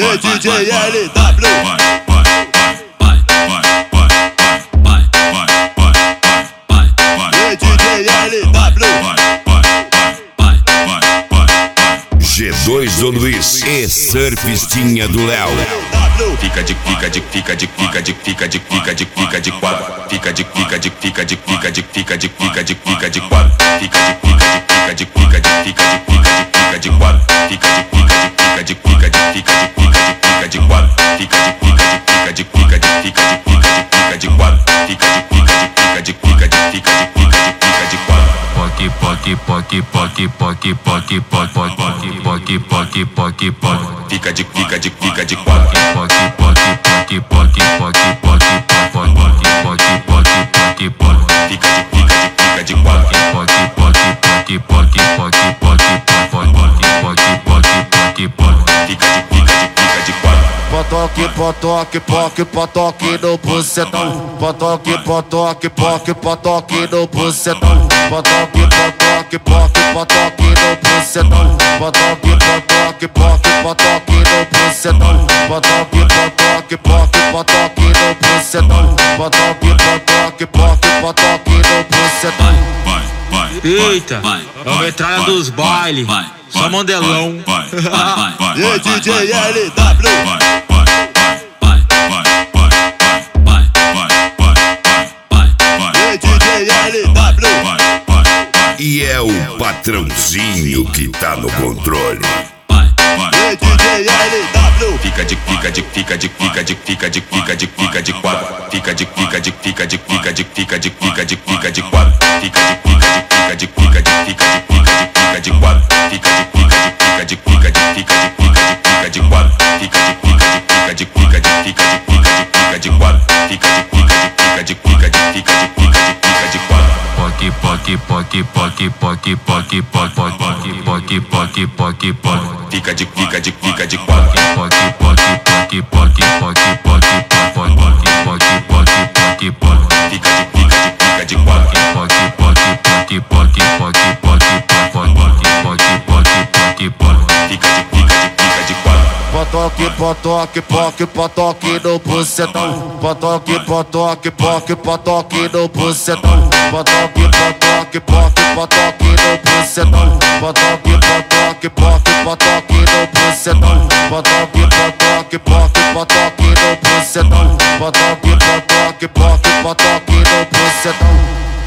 E DJ LW. E DJ LW. G2 do Luiz e Surfistinha do Léo. Fica de quatro, fica de quatro, fica de quatro, fica de quatro, fica de quatro, fica de quatro, fica de quatro, fica de quatro, fica de quatro, fica de quatro, fica de Potoque, poque, potoque no bucetão. Potoque, potoque, poque, potoque no bucetão. Potoque, potoque, poque, potoque no bucetão. Potoque, potoque, poque, potoque no bucetão. Potoque, potoque, poque, potoque no bucetão. Potoque, potoque, poque, potoque no bucetão. Eita, é a metralha dos bailes, só mandelão. E DJ LW. E é o patrãozinho que tá no controle. E DJ LW. Fica de quatro, fica de quatro, fica de quatro, fica de quatro, fica de quatro, fica de quatro, fica de quatro, fica de quatro, fica de quatro, fica de quatro, fica de quatro, fica de quatro, fica de quatro, fica de quatro, fica de quatro, fica de quatro, poque, poque, poque, poque, poque, poque, poque, poque, poque, poque, poque, fica de quatro, poque, poque, poque, poque, poque, poque, poque, poque, poque, poque, fica de quatro, poque, poque, poque, poque, poque, poque, poque, poque, fica de quatro. Potoque, potoque, poque, potoque no bucetão. Potoque, potoque, poque, potoque no bucetão. Potoque, potoque, poque, potoque no bucetão. Potoque, potoque, poque, potoque no bucetão. Potoque, potoque, poque, potoque no bucetão. Potoque, potoque, poque, potoque no bucetão.